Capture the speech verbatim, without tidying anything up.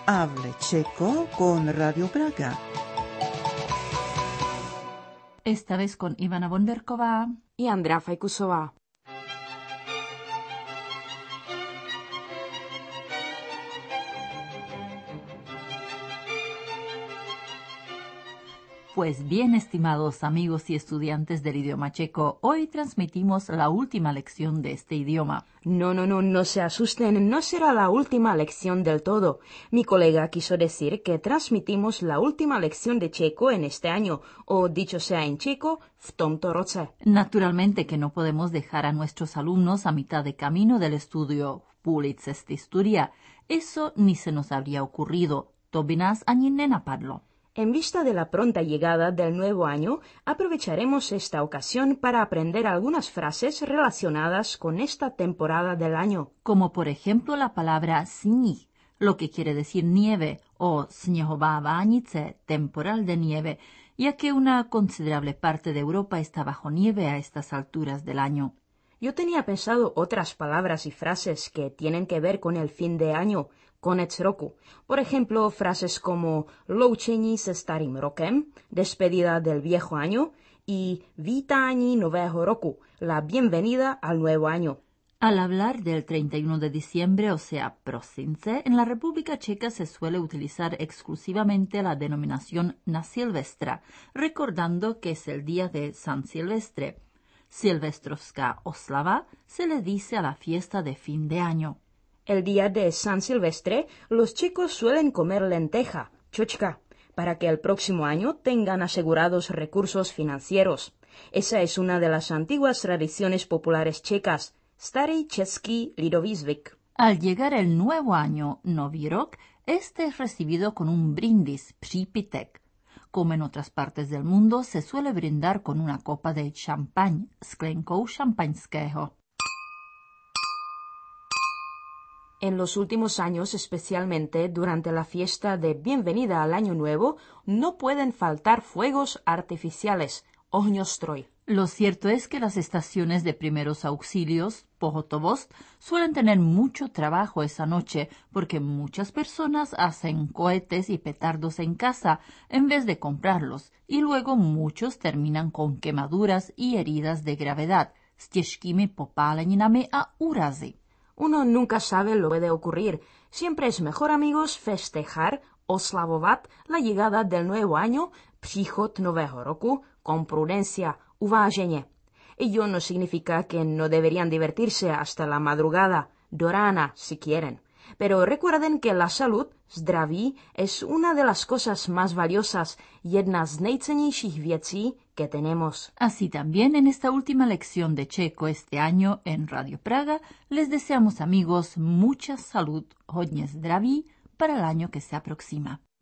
Hable checo con Radio Praga. Esta vez con Ivana Bonderková y Andrea Fajkusová. Pues bien, estimados amigos y estudiantes del idioma checo, hoy transmitimos la última lección de este idioma. No, no, no, no se asusten, no será la última lección del todo. Mi colega quiso decir que transmitimos la última lección de checo en este año, o dicho sea en checo, v tomto roce. Naturalmente que no podemos dejar a nuestros alumnos a mitad de camino del estudio v půli cesty studia. Eso ni se nos habría ocurrido. To by nás ani nenapadlo. En vista de la pronta llegada del nuevo año, aprovecharemos esta ocasión para aprender algunas frases relacionadas con esta temporada del año. Como por ejemplo la palabra sníh, lo que quiere decir nieve, o sněhová vánice, temporal de nieve, ya que una considerable parte de Europa está bajo nieve a estas alturas del año. Yo tenía pensado otras palabras y frases que tienen que ver con el fin de año, konec roku. Por ejemplo, frases como loučení se starým rokem, despedida del viejo año, y vítání nového roku, la bienvenida al nuevo año. Al hablar del treinta y uno de diciembre, o sea, prosince, en la República Checa se suele utilizar exclusivamente la denominación na Silvestra, recordando que es el día de San Silvestre. Silvestrovská oslava se le dice a la fiesta de fin de año. El día de San Silvestre, los chicos suelen comer lenteja, chochka, para que el próximo año tengan asegurados recursos financieros. Esa es una de las antiguas tradiciones populares checas, starý český lidový zvyk. Al llegar el nuevo año, Nový rok, este es recibido con un brindis, přípitek. Como en otras partes del mundo, se suele brindar con una copa de champán, sklenkou šampaňského. En los últimos años, especialmente durante la fiesta de bienvenida al Año Nuevo, no pueden faltar fuegos artificiales, ohňostroj. Lo cierto es que las estaciones de primeros auxilios, pohotovost, suelen tener mucho trabajo esa noche porque muchas personas hacen cohetes y petardos en casa en vez de comprarlos y luego muchos terminan con quemaduras y heridas de gravedad, s těžkými popáleninami a úrazy. Uno nunca sabe lo que puede ocurrir. Siempre es mejor, amigos, festejar, oslavovat la llegada del nuevo año, příchod nového roku, con prudencia, uváženě. Ello no significa que no deberían divertirse hasta la madrugada, do rána, si quieren. Pero recuerden que la salud, zdraví, es una de las cosas más valiosas, jedna z nejcennějších věcí que tenemos. Así también en esta última lección de checo este año en Radio Praga, les deseamos, amigos, mucha salud, hodně zdraví para el año que se aproxima.